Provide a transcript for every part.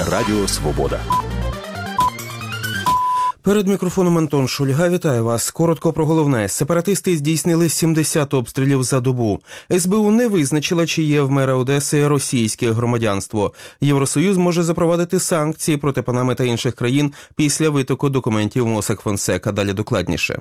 Радіо Свобода. Перед мікрофоном Антон Шульга. Вітаю вас. Коротко про головне. Сепаратисти здійснили 70 обстрілів за добу. СБУ не визначила, чи є в мера Одеси російське громадянство. Євросоюз може запровадити санкції проти Панами та інших країн після витоку документів Мосак Фонсека. Далі докладніше.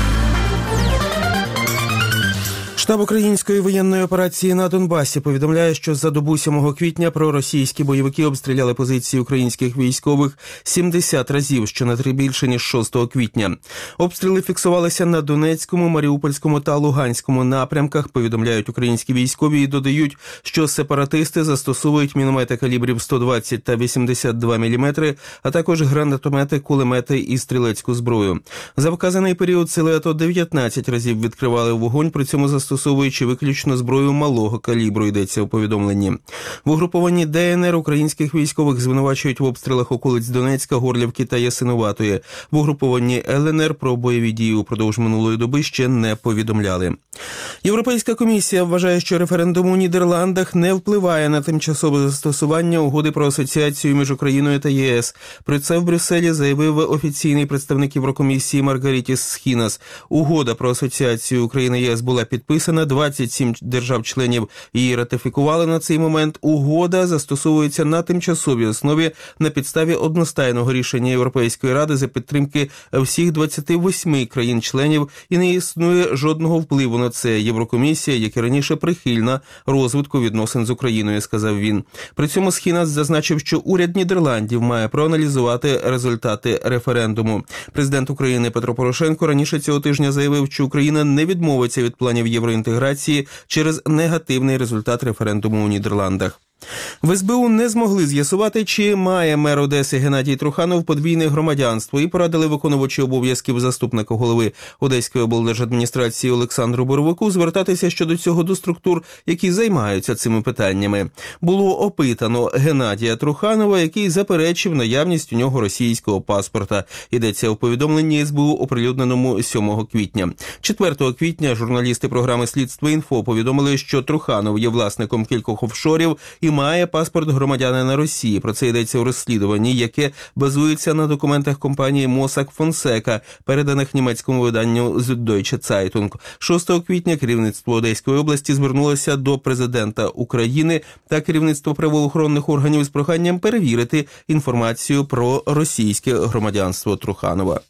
Штаб української воєнної операції на Донбасі повідомляє, що за добу 7 квітня проросійські бойовики обстріляли позиції українських військових 70 разів, що на 3 більше, ніж 6 квітня. Обстріли фіксувалися на Донецькому, Маріупольському та Луганському напрямках, повідомляють українські військові і додають, що сепаратисти застосовують міномети калібрів 120 та 82 мм, а також гранатомети, кулемети і стрілецьку зброю. За вказаний період сили АТО 19 разів відкривали вогонь, при цьому застосовуючи виключно зброю малого калібру, йдеться у повідомленні. В угрупованні ДНР українських військових звинувачують в обстрілах околиць Донецька, Горлівки та Ясинуватої. В угрупованні ЛНР про бойові дії упродовж минулої доби ще не повідомляли. Європейська комісія вважає, що референдум у Нідерландах не впливає на тимчасове застосування угоди про асоціацію між Україною та ЄС. Про це в Брюсселі заявив офіційний представник Єврокомісії Маргарітіс Схінас. Угода про асоціацію України-ЄС була підписана, 27 держав-членів її ратифікували на цей момент. Угода застосовується на тимчасовій основі на підставі одностайного рішення Європейської Ради за підтримки всіх 28 країн-членів і не існує жодного впливу на це. Єврокомісія, як і раніше, прихильна розвитку відносин з Україною, сказав він. При цьому Схінас зазначив, що уряд Нідерландів має проаналізувати результати референдуму. Президент України Петро Порошенко раніше цього тижня заявив, що Україна не відмовиться від планів євроінтеграції через негативний результат референдуму у Нідерландах. В СБУ не змогли з'ясувати, чи має мер Одеси Геннадій Труханов подвійне громадянство, і порадили виконувачу обов'язків заступника голови Одеської облдержадміністрації Олександру Боровику звертатися щодо цього до структур, які займаються цими питаннями. Було опитано Геннадія Труханова, який заперечив наявність у нього російського паспорта. Йдеться у повідомленні СБУ, оприлюдненому 7 квітня. 4 квітня журналісти програми «Слідство Інфо» повідомили, що Труханов є власником кількох офшорів і має паспорт громадянина Росії. Про це йдеться у розслідуванні, яке базується на документах компанії Мосак Фонсека, переданих німецькому виданню Süddeutsche Zeitung. 6 квітня керівництво Одеської області звернулося до президента України та керівництва правоохоронних органів з проханням перевірити інформацію про російське громадянство Труханова.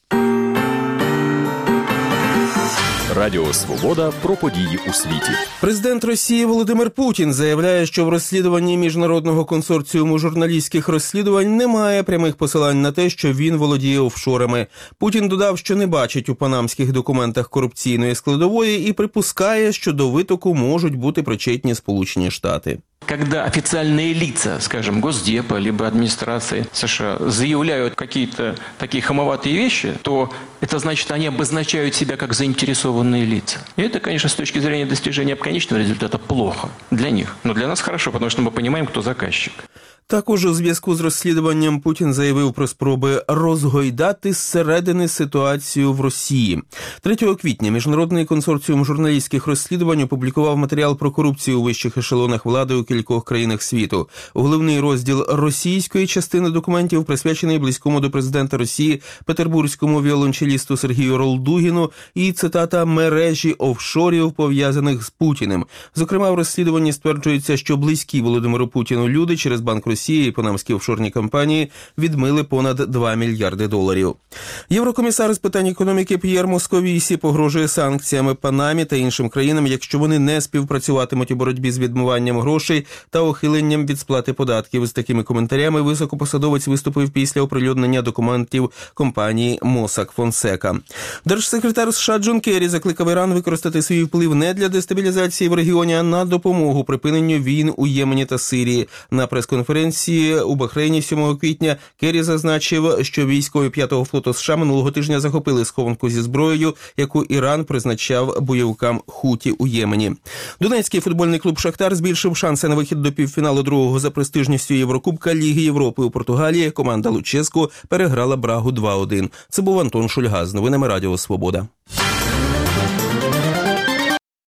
Радіо Свобода про події у світі. Президент Росії Володимир Путін заявляє, що в розслідуванні Міжнародного консорціуму журналістських розслідувань немає прямих посилань на те, що він володіє офшорами. Путін додав, що не бачить у панамських документах корупційної складової і припускає, що до витоку можуть бути причетні Сполучені Штати. Когда официальные лица, скажем, Госдепа, либо администрации США заявляют какие-то такие хамоватые вещи, то это значит, они обозначают себя как заинтересованные лица. И это, конечно, с точки зрения достижения конечного результата плохо для них. Но для нас хорошо, потому что мы понимаем, кто заказчик. Також у зв'язку з розслідуванням Путін заявив про спроби розгойдати зсередини ситуацію в Росії. 3 квітня Міжнародний консорціум журналістських розслідувань опублікував матеріал про корупцію у вищих ешелонах влади у кількох країнах світу. Головний розділ російської частини документів присвячений близькому до президента Росії петербурзькому віолончелісту Сергію Ролдугіну і, цитата, «мережі офшорів, пов'язаних з Путіним». Зокрема, в розслідуванні стверджується, що близькі Володимиру Путіну люди через Банк Росії і панамські офшорні компанії відмили понад 2 мільярди доларів. Єврокомісар з питань економіки П'єр Московісі погрожує санкціями Панамі та іншим країнам, якщо вони не співпрацюватимуть у боротьбі з відмиванням грошей та ухиленням від сплати податків. З такими коментарями високопосадовець виступив після оприлюднення документів компанії Мосак Фонсека. Держсекретар США Джон Керрі закликав Іран використати свій вплив не для дестабілізації в регіоні, а на допомогу припиненню війн у Ємені та Сирії. На прес-конференції у Бахрейні 7 квітня Керрі зазначив, що військові 5-го флоту США минулого тижня захопили схованку зі зброєю, яку Іран призначав бойовикам Хуті у Ємені. Донецький футбольний клуб «Шахтар» збільшив шанси на вихід до півфіналу другого за престижністю Єврокубка Ліги Європи у Португалії. Команда Луческо переграла Брагу 2-1. Це був Антон Шульга з новинами Радіо Свобода.